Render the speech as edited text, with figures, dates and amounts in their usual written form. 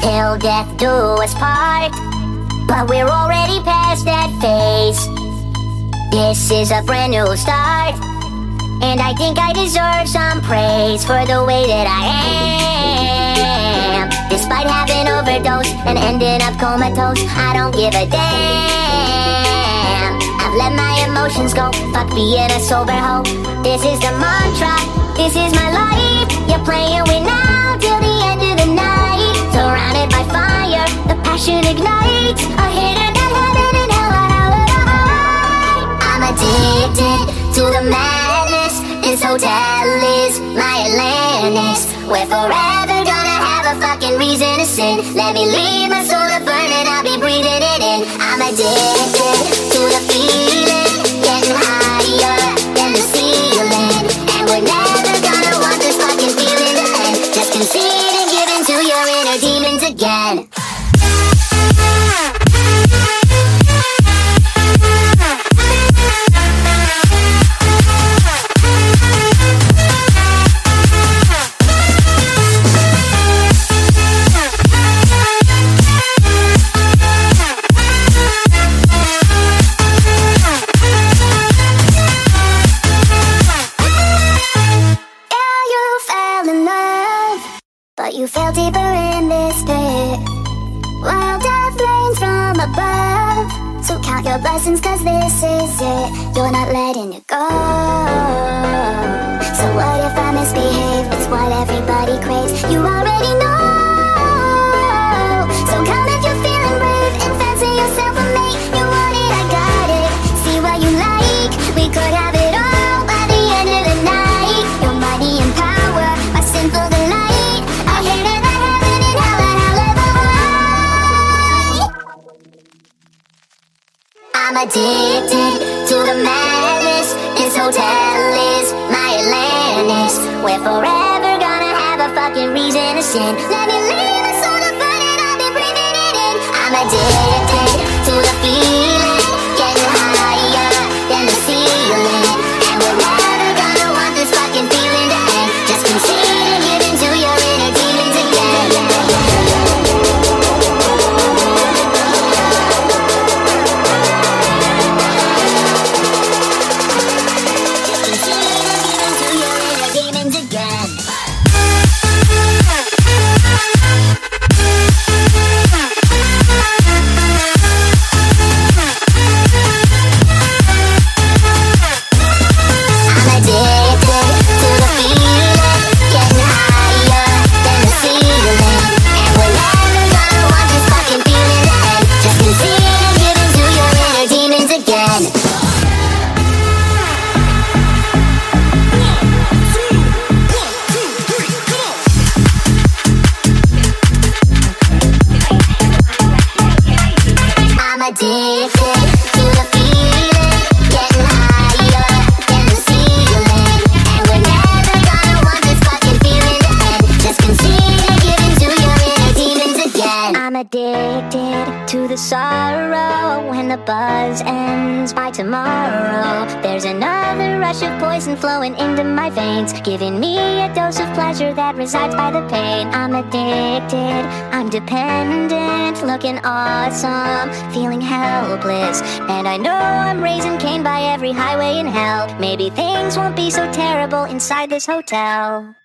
till death do us part. But we're already past that phase. This is a brand new start, and I think I deserve some praise for the way that I am. Despite having overdosed and ending up comatose, I don't give a damn. I've let my emotions go, fuck being a sober hoe. This is the mantra, this is my life. You're playing with now till the end of the night. Surrounded by fire, the passion ignites. A hitter that heaven and hell and hell. I'm addicted to the madness. This hotel is my Atlantis. We're forever gonna have a fucking reason to sin. Let me leave my soul to burn and I'll be breathing it in. I'm addicted to the feeling, getting higher than the ceiling. And we're never gonna want this fucking feeling to end. Just concede and give in to your inner demons again. But you fell deeper in this pit, while death rains from above. So count your blessings, cause this is it. You're not letting it go. So what if I misbehave? It's what everybody craves. You already know. So come if you're feeling brave and fancy yourself a mate. You want it, I got it. See what you like. We could have it all by the end of the night. Your money and power, my sinful delight. I'm addicted to the madness. This hotel is my Atlantis. We're forever gonna have a fucking reason to sin. Let me leave my soul to burn and I'll be breathing it in. I'm addicted to the feeling, getting higher than the ceiling. And we're never gonna want this fucking feeling to end. Just concede and give in to your inner demons again. Addicted to the sorrow. When the buzz ends by tomorrow, there's another rush of poison flowing into my veins, giving me a dose of pleasure that resides by the pain. I'm addicted, I'm dependent, looking awesome, feeling helpless, and I know I'm raising Cain by every highway in hell. Maybe things won't be so terrible inside this hotel.